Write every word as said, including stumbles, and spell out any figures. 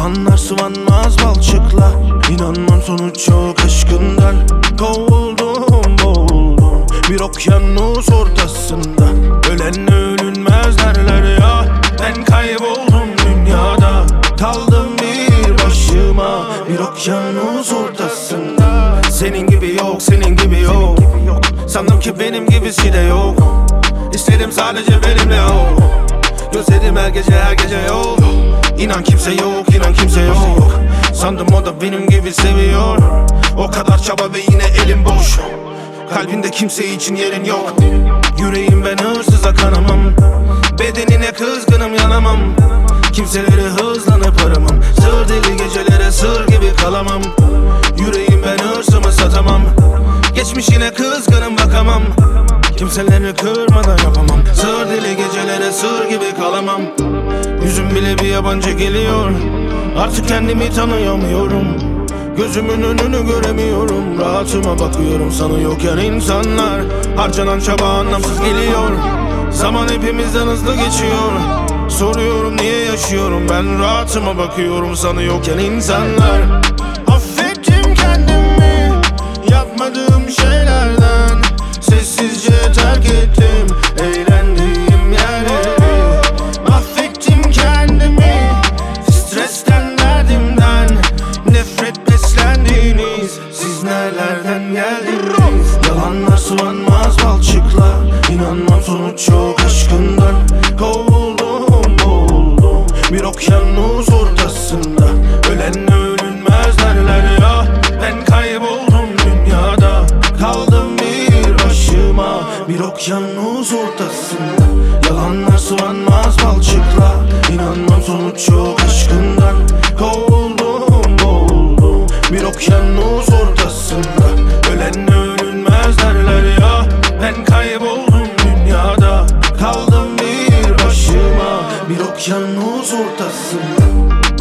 Yalanlar sıvanmaz balçıkla. İnanmam sonuç yok aşkından. Kovuldum boğuldum bir okyanus ortasında. Ölen ölünmez derler ya. Ben kayboldum dünyada, kaldım bir başıma bir okyanus ortasında. Senin gibi yok, senin gibi yok. Sandım ki benim gibisi de yok. İstedim sadece benimle ol. Gözlerim her gece her gece yok. İnan kimse yok, inan kimse yok. Sandım o da benim gibi seviyor. O kadar çaba ve yine elim boş. Kalbinde kimse için yerin yok. Yüreğim ben hırsıza kanamam. Bedenine kızgınım yanamam. Kimseleri hızlanıp aramam. Sır deli gecelere sır gibi kalamam. Yüreğim ben hırsımı satamam. Geçmişine kızgınım bakamam. Kimseleri kırmadan yapamam. Sır deli gecelere sır gibi kalamam. Yüzüm bile bir yabancı geliyor. Artık kendimi tanıyamıyorum. Gözümün önünü göremiyorum. Rahatıma bakıyorum sanıyorken insanlar. Harcanan çaba anlamsız geliyor. Zaman hepimizden hızlı geçiyor. Soruyorum niye yaşıyorum ben, rahatıma bakıyorum sanıyorken insanlar. Affettim kendimi yapmadığım şeylerden. Sessizce terk ettim eğlendiğim yerleri. Affettim kendimi stresten, derdimden. Nefret beslendiğiniz siz nerelerden geldiniz? Yalanlar sıvanmaz balçıkla. İnanmam sonuç yok aşkından. Kovuldum boğuldum bir okyanus ortasında. Ölen ölünmez derler ya. Ben kayboldum dünyada, kaldım bir başıma bir okyanus ortasında. Yalanlar sıvanmaz balçıkla. İnanmam sonuç yok aşkından. Kovuldum boğuldum bir okyanus ortasında. Ölen ölünmez derler ya. Ben kayboldum dünyada, kaldım bir başıma bir okyanus ortasında.